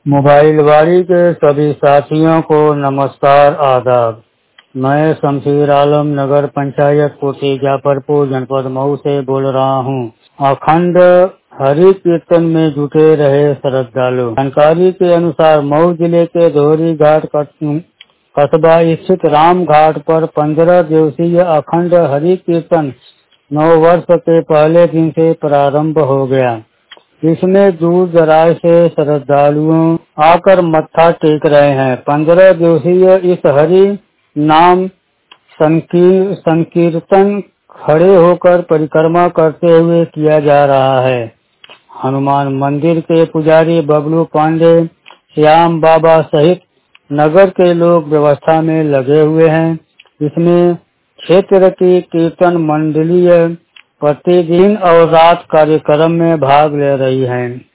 Mobile वाड़ी के सभी साथियों को नमस्कार आदाब। मैं शमशीर आलम नगर पंचायत कोठी जाफरपुर जनपद मऊ से बोल रहा हूँ। अखंड हरि कीर्तन में जुटे रहे श्रद्धालु। जानकारी के अनुसार मऊ जिले के दोहरी घाट कस्बा स्थित राम घाट पर 15 दिवसीय अखंड हरि कीर्तन 9 वर्ष के पहले दिन से प्रारंभ हो गया। इसमें दूर दराज से श्रद्धालुओं आकर मत्था टेक रहे हैं। 15 दिवसीय इस हरि नाम संकीर्तन खड़े होकर परिक्रमा करते हुए किया जा रहा है। हनुमान मंदिर के पुजारी बबलू पांडे, श्याम बाबा सहित नगर के लोग व्यवस्था में लगे हुए हैं। इसमें क्षेत्र की कीर्तन मंडलीय प्रतिदिन और रात कार्यक्रम में भाग ले रही हैं।